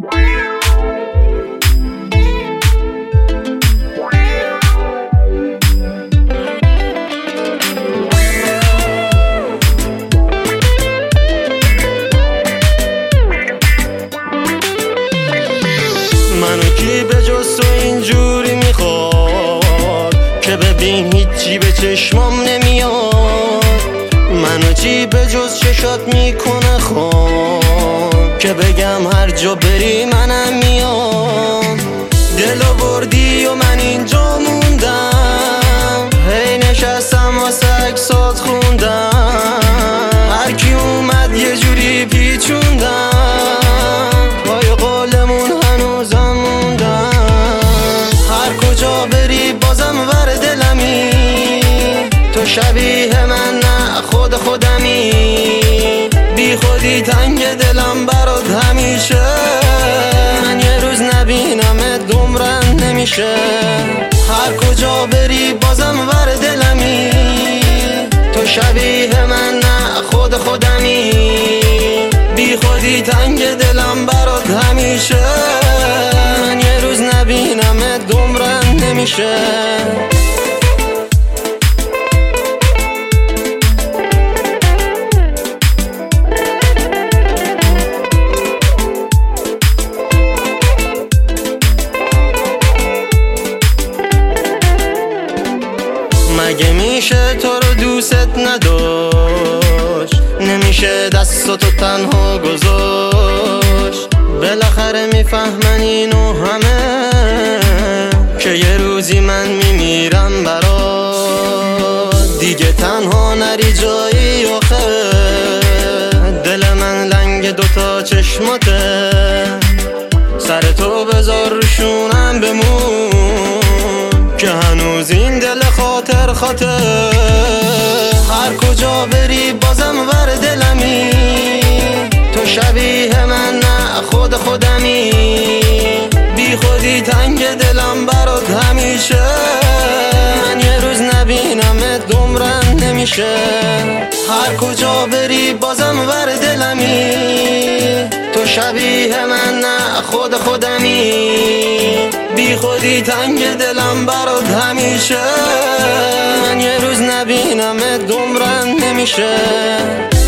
منو کی به جز تو اینجوری میخواد که ببین هیچی به چشمام نمیاد؟ منو چی به جز چشات میکنه خواب که بگم هر جا بری منم میام؟ دلو بردی و من اینجا موندم، هی نشستم واسه عکسات خوندم، هر کی اومد یه جوری پیچوندم، پای قولمون هنوزم موندم. هر کجا بری بازم ور دلمی، تو شبیه من نه خود خودمی، بی خودی تنگ دلم برات همیشه، من یه روز نبینمت دمرن نمیشه. هر کجا بری بازم ور دلمی، تو شبیه من نه خود خودمی، بی خودی تنگ دلم برات همیشه، من یه روز نبینمت دمرن نمیشه. مگه میشه تو رو دوست نداشت، نمیشه دستو تنها گذاشت؟ بالاخره میفهمن اینو همه که یه روزی من میمیرم برات، دیگه تنها نری جایی آخه، دل من لنگ دوتا چشماته، سر تو بذار روشونم بمون که هنوز این دل خاطر خاطر. هر کجا بری بازم ور دلمی، تو شبیه من نه خود خودمی، بی خودی تنگ دلم برات همیشه، من یه روز نبینمت دمرن نمیشه. هر کجا بری بازم ور دلمی، تو شبیه من نه خود خودمی، بی خودی تنگ دلم برات همیشه، من یه روز نبینمت دمرن نمیشه.